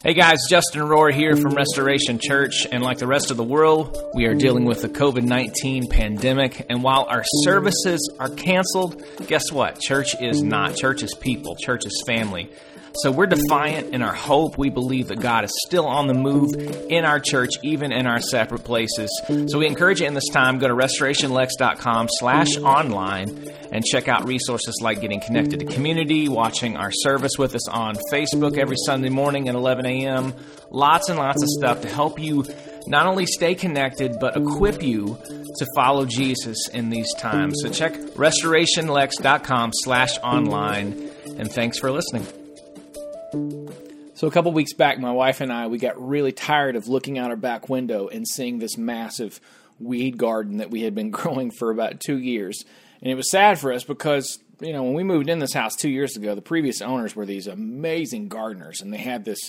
Hey guys, Justin Rohr here from Restoration Church, and like the rest of the world, we are dealing with the COVID-19 pandemic, and while our services are canceled, guess what? Church is not. Church is people. Church is family. So we're defiant in our hope. We believe that God is still on the move in our church, even in our separate places. So we encourage you in this time, go to restorationlex.com/online and check out resources like getting connected to community, watching our service with us on Facebook every Sunday morning at 11 a.m. Lots and lots of stuff to help you not only stay connected, but equip you to follow Jesus in these times. So check restorationlex.com/online, and thanks for listening. So a couple weeks back, my wife and I, we got really tired of looking out our back window and seeing this massive weed garden that we had been growing for about 2 years. And it was sad for us because, when we moved in this house 2 years ago, the previous owners were these amazing gardeners, and they had this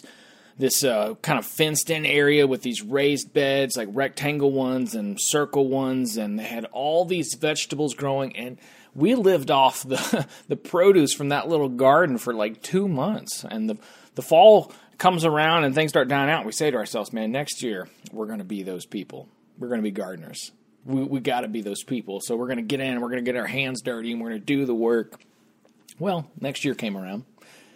kind of fenced-in area with these raised beds, like rectangle ones and circle ones, and they had all these vegetables growing, and we lived off the produce from that little garden for like 2 months. And the fall comes around and things start dying out. We say to ourselves, man, next year we're going to be those people. We're going to be gardeners. We got to be those people. So we're going to get in and we're going to get our hands dirty and we're going to do the work. Well, next year came around.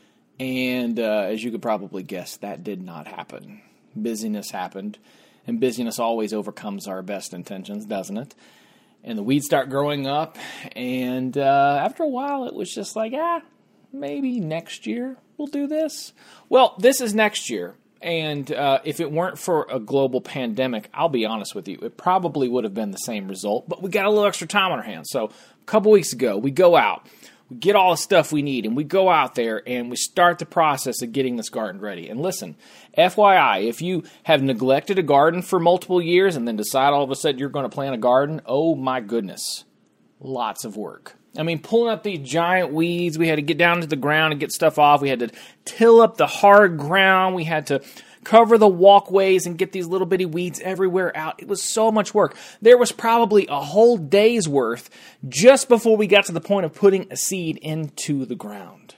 And as you could probably guess, that did not happen. Busyness happened. And busyness always overcomes our best intentions, doesn't it? And the weeds start growing up, and after a while, it was just like, maybe next year we'll do this. Well, this is next year, and if it weren't for a global pandemic, I'll be honest with you, it probably would have been the same result, but we got a little extra time on our hands. So a couple weeks ago, we go out, we get all the stuff we need, and we go out there, and we start the process of getting this garden ready. And listen, FYI, if you have neglected a garden for multiple years and then decide all of a sudden you're going to plant a garden, oh my goodness, lots of work. I mean, pulling up these giant weeds, we had to get down to the ground and get stuff off. We had to till up the hard ground. We had to cover the walkways and get these little bitty weeds everywhere out. It was so much work. There was probably a whole day's worth just before we got to the point of putting a seed into the ground.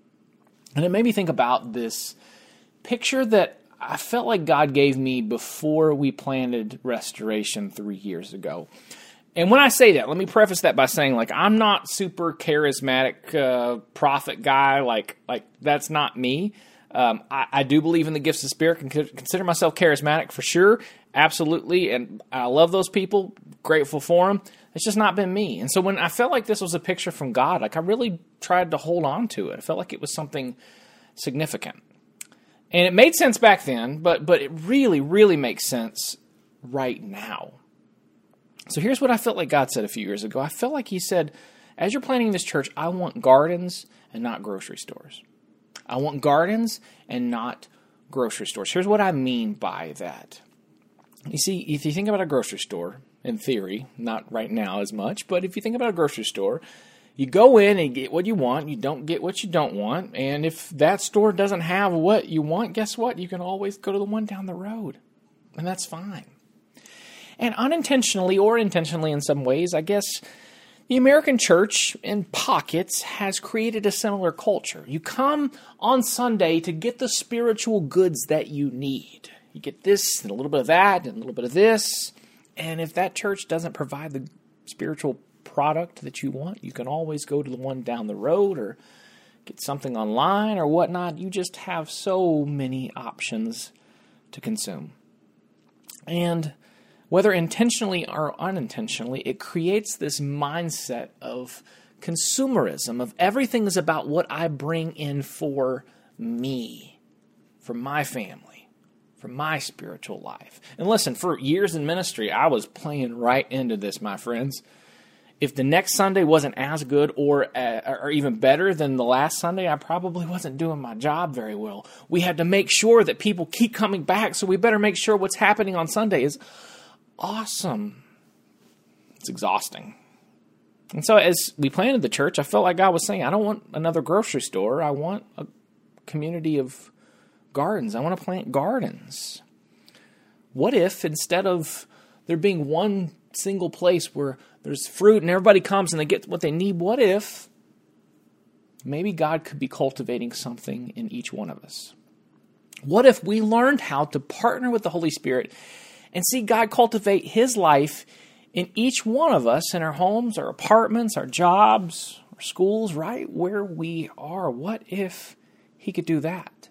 And it made me think about this picture that I felt like God gave me before we planted Restoration 3 years ago. And when I say that, let me preface that by saying, I'm not super charismatic prophet guy. Like that's not me. I do believe in the gifts of the Spirit, consider myself charismatic for sure, absolutely, and I love those people, grateful for them. It's just not been me. And so when I felt like this was a picture from God, I really tried to hold on to it. I felt like it was something significant. And it made sense back then, but it really, really makes sense right now. So here's what I felt like God said a few years ago. I felt like He said, as you're planting this church, I want gardens and not grocery stores. I want gardens and not grocery stores. Here's what I mean by that. You see, if you think about a grocery store, in theory, not right now as much, but if you think about a grocery store, you go in and get what you want, you don't get what you don't want, and if that store doesn't have what you want, guess what? You can always go to the one down the road, and that's fine. And unintentionally or intentionally in some ways, I guess, the American church, in pockets, has created a similar culture. You come on Sunday to get the spiritual goods that you need. You get this and a little bit of that and a little bit of this. And if that church doesn't provide the spiritual product that you want, you can always go to the one down the road or get something online or whatnot. You just have so many options to consume. And whether intentionally or unintentionally, it creates this mindset of consumerism, of everything is about what I bring in for me, for my family, for my spiritual life. And listen, for years in ministry, I was playing right into this, my friends. If the next Sunday wasn't as good or even better than the last Sunday, I probably wasn't doing my job very well. We had to make sure that people keep coming back, so we better make sure what's happening on Sunday is awesome. It's exhausting. And so as we planted the church, I felt like God was saying, I don't want another grocery store. I want a community of gardens. I want to plant gardens. What if instead of there being one single place where there's fruit and everybody comes and they get what they need, what if maybe God could be cultivating something in each one of us? What if we learned how to partner with the Holy Spirit and see God cultivate His life in each one of us, in our homes, our apartments, our jobs, our schools, right where we are? What if He could do that?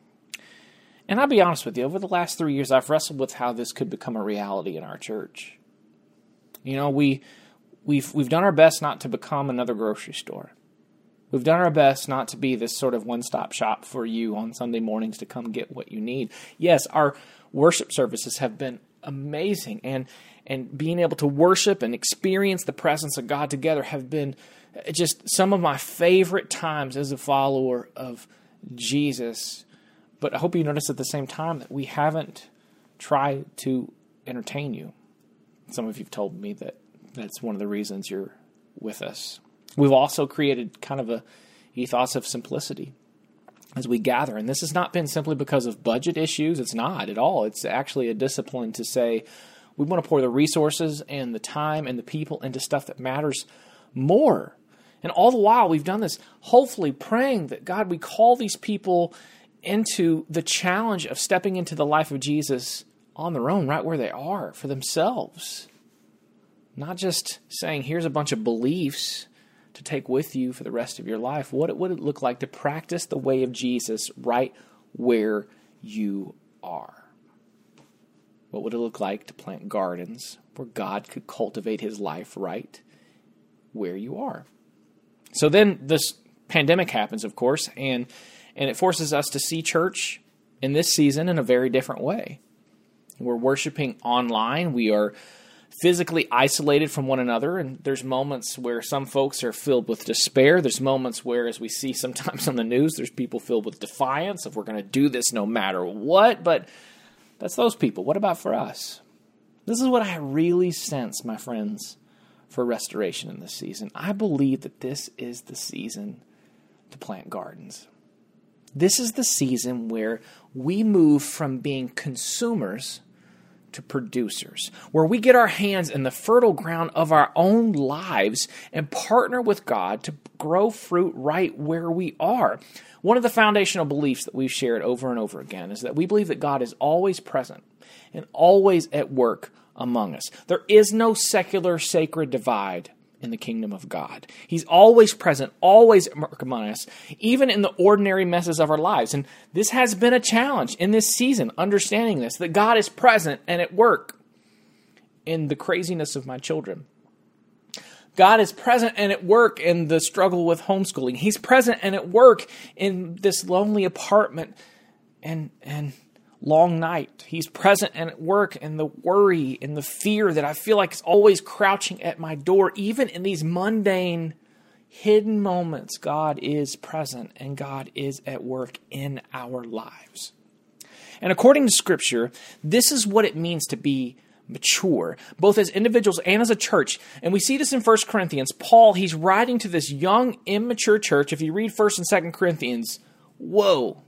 And I'll be honest with you, over the last 3 years, I've wrestled with how this could become a reality in our church. You know, we've done our best not to become another grocery store. We've done our best not to be this sort of one-stop shop for you on Sunday mornings to come get what you need. Yes, our worship services have been amazing, and being able to worship and experience the presence of God together have been just some of my favorite times as a follower of Jesus. But I hope you notice at the same time that we haven't tried to entertain you. Some of you have told me that that's one of the reasons you're with us. We've also created kind of a ethos of simplicity as we gather. And this has not been simply because of budget issues. It's not at all. It's actually a discipline to say we want to pour the resources and the time and the people into stuff that matters more. And all the while we've done this, hopefully praying that, God, we call these people into the challenge of stepping into the life of Jesus on their own, right where they are, for themselves. Not just saying, here's a bunch of beliefs to take with you for the rest of your life. What would it look like to practice the way of Jesus right where you are? What would it look like to plant gardens where God could cultivate His life right where you are? So then this pandemic happens, of course, and it forces us to see church in this season in a very different way. We're worshiping online. We are physically isolated from one another, and there's moments where some folks are filled with despair. There's moments where, as we see sometimes on the news, there's people filled with defiance of we're going to do this no matter what, but that's those people. What about for us? This is what I really sense, my friends, for restoration in this season. I believe that this is the season to plant gardens. This is the season where we move from being consumers to producers, where we get our hands in the fertile ground of our own lives and partner with God to grow fruit right where we are. One of the foundational beliefs that we've shared over and over again is that we believe that God is always present and always at work among us. There is no secular sacred divide in the kingdom of God. He's always present, always among us, even in the ordinary messes of our lives. And this has been a challenge in this season, understanding this, that God is present and at work in the craziness of my children. God is present and at work in the struggle with homeschooling. He's present and at work in this lonely apartment and long night. He's present and at work in the worry and the fear that I feel like is always crouching at my door. Even in these mundane, hidden moments, God is present and God is at work in our lives. And according to Scripture, this is what it means to be mature, both as individuals and as a church. And we see this in 1 Corinthians. Paul, he's writing to this young, immature church. If you read 1 and 2 Corinthians, whoa.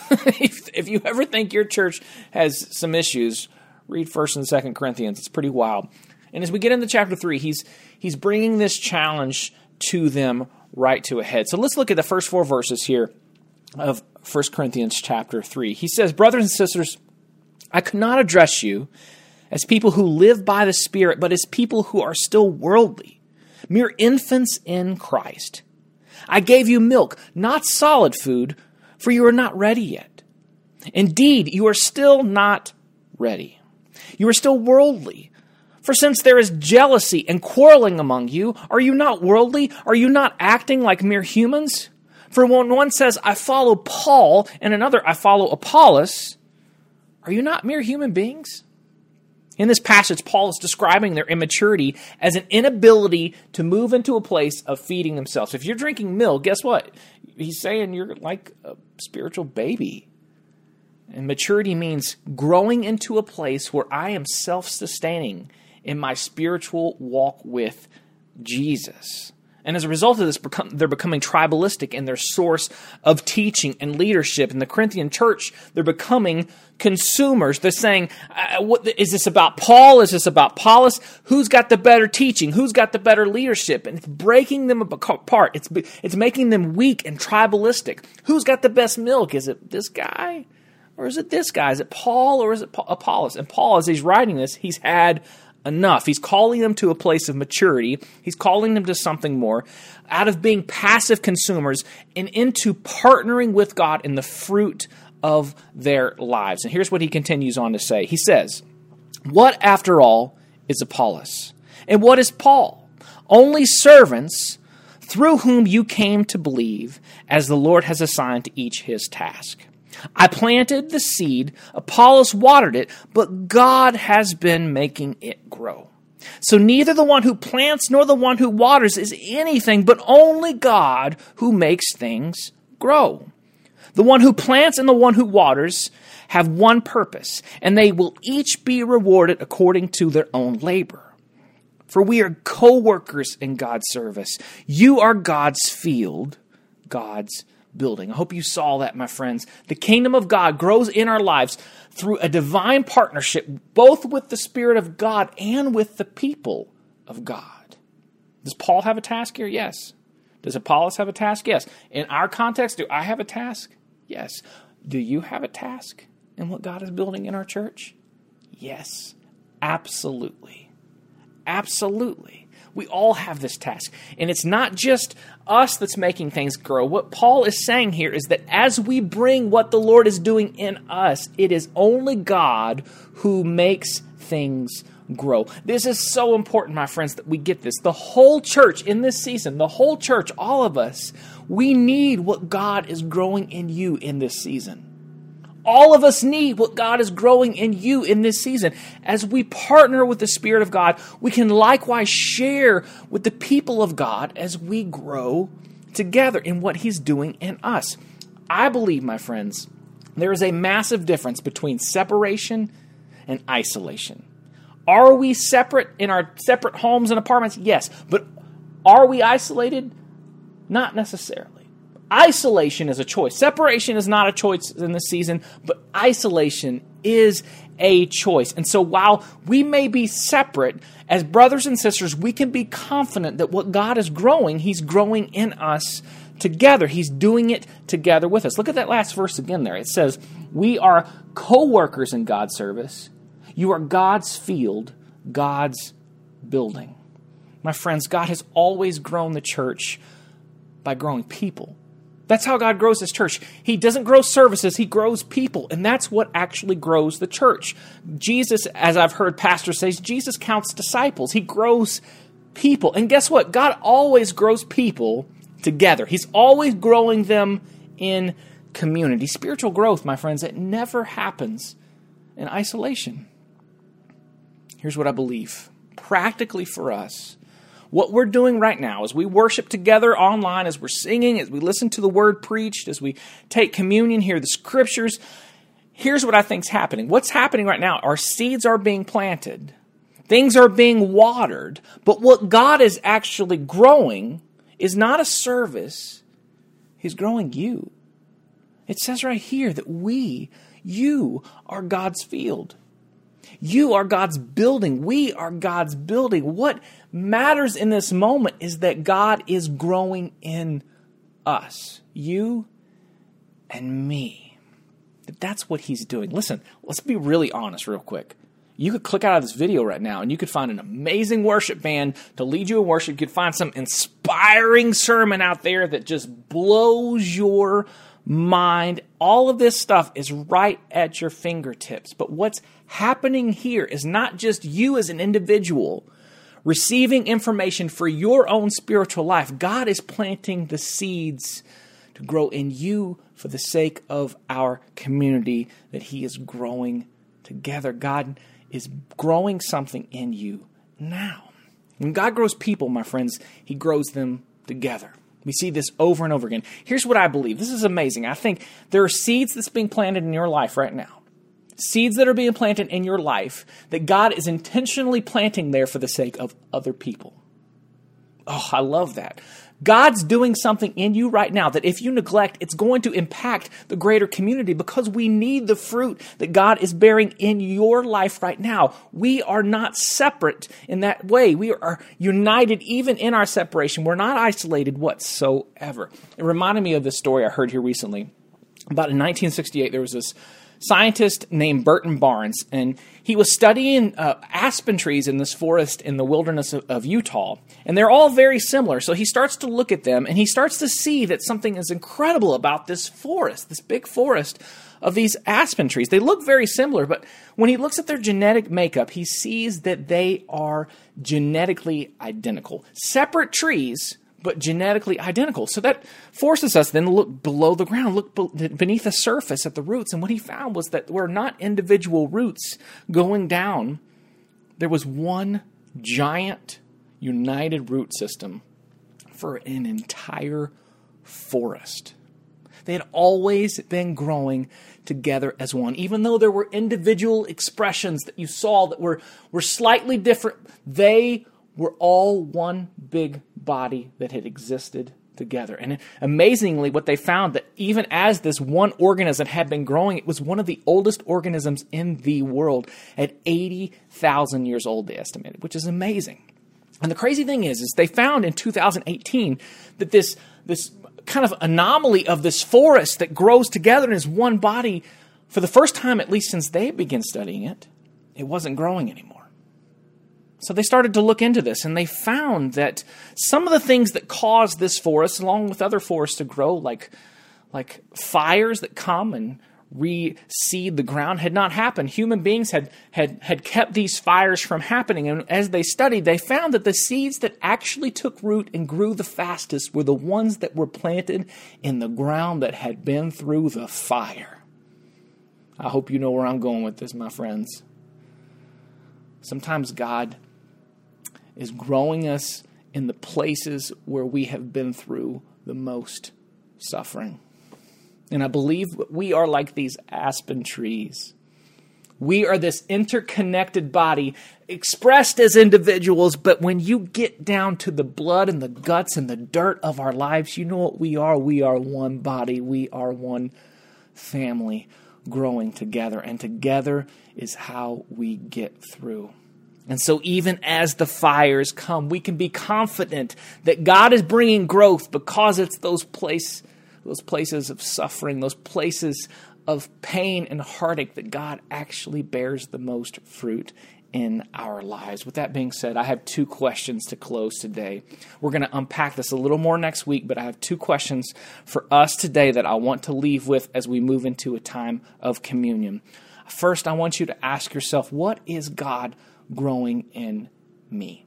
If you ever think your church has some issues, read 1 and 2 Corinthians. It's pretty wild. And as we get into chapter 3, he's bringing this challenge to them right to a head. So let's look at the first 4 verses here of 1 Corinthians chapter 3. He says, "Brothers and sisters, I could not address you as people who live by the Spirit, but as people who are still worldly, mere infants in Christ. I gave you milk, not solid food, for you are not ready yet. Indeed, you are still not ready. You are still worldly. For since there is jealousy and quarreling among you, are you not worldly? Are you not acting like mere humans? For when one says, I follow Paul, and another, I follow Apollos, are you not mere human beings?" In this passage, Paul is describing their immaturity as an inability to move into a place of feeding themselves. If you're drinking milk, guess what? He's saying you're like a spiritual baby. And maturity means growing into a place where I am self-sustaining in my spiritual walk with Jesus. And as a result of this, they're becoming tribalistic in their source of teaching and leadership. In the Corinthian church, they're becoming consumers. They're saying, is this about Paul? Is this about Apollos? Who's got the better teaching? Who's got the better leadership? And it's breaking them apart. It's making them weak and tribalistic. Who's got the best milk? Is it this guy? Or is it this guy? Is it Paul or is it Apollos? And Paul, as he's writing this, he's had enough. He's calling them to a place of maturity. He's calling them to something more, out of being passive consumers and into partnering with God in the fruit of their lives. And here's what he continues on to say. He says, "What, after all, is Apollos? And what is Paul? Only servants through whom you came to believe, as the Lord has assigned to each his task. I planted the seed, Apollos watered it, but God has been making it grow. So neither the one who plants nor the one who waters is anything, but only God who makes things grow. The one who plants and the one who waters have one purpose, and they will each be rewarded according to their own labor. For we are co-workers in God's service. You are God's field, God's building." I hope you saw that, my friends. The kingdom of God grows in our lives through a divine partnership, both with the Spirit of God and with the people of God. Does Paul have a task here? Yes. Does Apollos have a task? Yes. In our context, do I have a task? Yes. Do you have a task in what God is building in our church? Yes. Absolutely. Absolutely. We all have this task. And it's not just us that's making things grow. What Paul is saying here is that as we bring what the Lord is doing in us, it is only God who makes things grow. This is so important, my friends, that we get this. The whole church in this season, the whole church, all of us, we need what God is growing in you in this season. All of us need what God is growing in you in this season. As we partner with the Spirit of God, we can likewise share with the people of God as we grow together in what He's doing in us. I believe, my friends, there is a massive difference between separation and isolation. Are we separate in our separate homes and apartments? Yes. But are we isolated? Not necessarily. Isolation is a choice. Separation is not a choice in this season, but isolation is a choice. And so while we may be separate, as brothers and sisters, we can be confident that what God is growing, He's growing in us together. He's doing it together with us. Look at that last verse again there. It says, we are co-workers in God's service. You are God's field, God's building. My friends, God has always grown the church by growing people. That's how God grows His church. He doesn't grow services, He grows people. And that's what actually grows the church. Jesus, as I've heard pastors say, Jesus counts disciples. He grows people. And guess what? God always grows people together. He's always growing them in community. Spiritual growth, my friends, it never happens in isolation. Here's what I believe. Practically for us, what we're doing right now as we worship together online, as we're singing, as we listen to the word preached, as we take communion, hear the scriptures, here's what I think is happening. What's happening right now? Our seeds are being planted. Things are being watered. But what God is actually growing is not a service. He's growing you. It says right here that you are God's field. You are God's building. We are God's building. What matters in this moment is that God is growing in us. You and me. That's what He's doing. Listen, let's be really honest real quick. You could click out of this video right now and you could find an amazing worship band to lead you in worship. You could find some inspiring sermon out there that just blows your mind. All of this stuff is right at your fingertips. But what's happening here is not just you as an individual receiving information for your own spiritual life. God is planting the seeds to grow in you for the sake of our community that He is growing together. God is growing something in you now. When God grows people, my friends, He grows them together. We see this over and over again. Here's what I believe. This is amazing. I think there are seeds that's being planted in your life right now. Seeds that are being planted in your life that God is intentionally planting there for the sake of other people. Oh, I love that. God's doing something in you right now that if you neglect, it's going to impact the greater community because we need the fruit that God is bearing in your life right now. We are not separate in that way. We are united even in our separation. We're not isolated whatsoever. It reminded me of this story I heard here recently. About in 1968, there was this scientist named Burton Barnes, and he was studying aspen trees in this forest in the wilderness of Utah, and they're all very similar. So he starts to look at them, and he starts to see that something is incredible about this forest, this big forest of these aspen trees. They look very similar, but when he looks at their genetic makeup, he sees that they are genetically identical. Separate trees, but genetically identical. So that forces us then to look below the ground, look beneath the surface at the roots. And what he found was that were not individual roots going down. There was one giant united root system for an entire forest. They had always been growing together as one. Even though there were individual expressions that you saw that were slightly different, they were all one big body that had existed together. And amazingly, what they found that even as this one organism had been growing, it was one of the oldest organisms in the world at 80,000 years old, they estimated, which is amazing. And the crazy thing is they found in 2018 that this kind of anomaly of this forest that grows together as one body, for the first time, at least since they began studying it, it wasn't growing anymore. So they started to look into this, and they found that some of the things that cause this forest, along with other forests to grow, like fires that come and reseed the ground, had not happened. Human beings had kept these fires from happening, and as they studied, they found that the seeds that actually took root and grew the fastest were the ones that were planted in the ground that had been through the fire. I hope you know where I'm going with this, my friends. Sometimes God is growing us in the places where we have been through the most suffering. And I believe we are like these aspen trees. We are this interconnected body expressed as individuals, but when you get down to the blood and the guts and the dirt of our lives, you know what we are? We are one body. We are one family growing together, and together is how we get through. And so even as the fires come, we can be confident that God is bringing growth because it's those places of suffering, those places of pain and heartache that God actually bears the most fruit in our lives. With that being said, I have 2 questions to close today. We're going to unpack this a little more next week, but I have 2 questions for us today that I want to leave with as we move into a time of communion. First, I want you to ask yourself, what is God growing in me?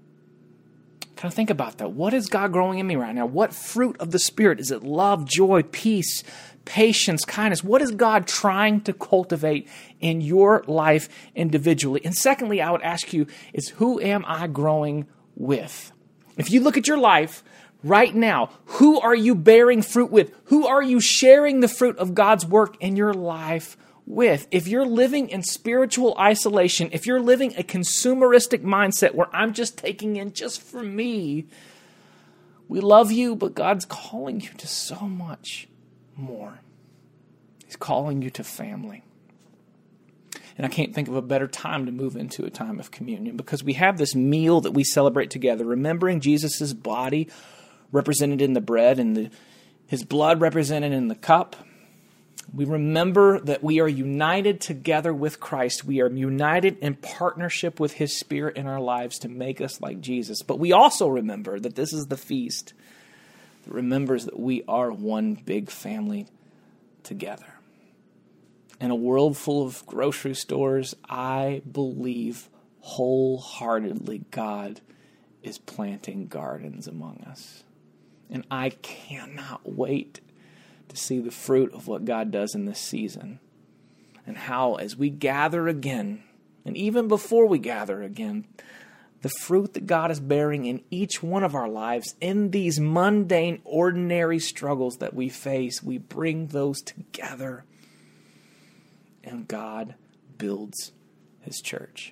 Kind of think about that. What is God growing in me right now? What fruit of the Spirit? Is it love, joy, peace, patience, kindness? What is God trying to cultivate in your life individually? And secondly, I would ask you is, who am I growing with? If you look at your life right now, who are you bearing fruit with? Who are you sharing the fruit of God's work in your life with? If you're living in spiritual isolation, if you're living a consumeristic mindset where I'm just taking in just for me, we love you, but God's calling you to so much more. He's calling you to family. And I can't think of a better time to move into a time of communion, because we have this meal that we celebrate together, remembering Jesus' body represented in the bread and his blood represented in the cup. We remember that we are united together with Christ. We are united in partnership with His Spirit in our lives to make us like Jesus. But we also remember that this is the feast that remembers that we are one big family together. In a world full of grocery stores, I believe wholeheartedly God is planting gardens among us. And I cannot wait to see the fruit of what God does in this season, and how as we gather again, and even before we gather again, the fruit that God is bearing in each one of our lives, in these mundane, ordinary struggles that we face, we bring those together, and God builds His church.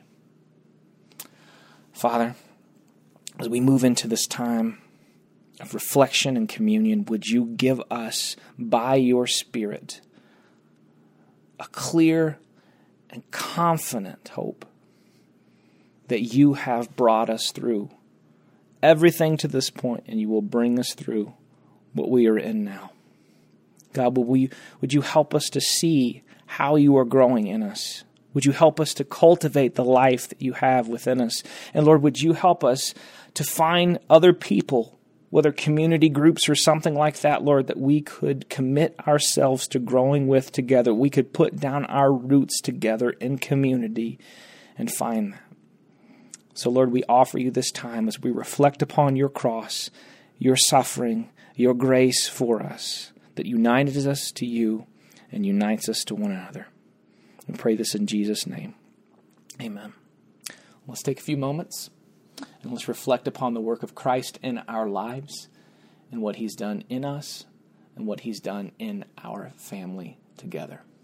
Father, as we move into this time of reflection and communion, would you give us, by your Spirit, a clear and confident hope that you have brought us through everything to this point, and you will bring us through what we are in now. God, would you help us to see how you are growing in us. Would you help us to cultivate the life that you have within us? And Lord, would you help us to find other people, whether community groups or something like that, Lord, that we could commit ourselves to growing with together. We could put down our roots together in community and find that. So, Lord, we offer you this time as we reflect upon your cross, your suffering, your grace for us, that united us to you and unites us to one another. We pray this in Jesus' name. Amen. Let's take a few moments and let's reflect upon the work of Christ in our lives and what he's done in us and what he's done in our family together.